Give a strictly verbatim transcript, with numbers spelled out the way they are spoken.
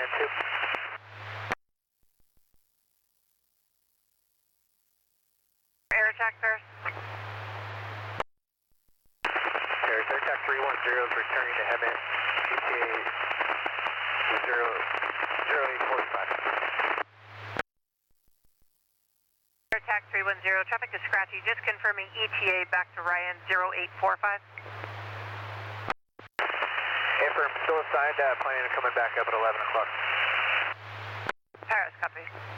Ryan two. Air attack first. Air attack three one zero is returning to Hemet. E T A zero zero eight four five. Air attack three one zero, traffic is scratchy. Just confirming E T A back to Ryan zero eight four five. Affirm, still assigned, uh, planning on coming back up at eleven o'clock. Paris, copy.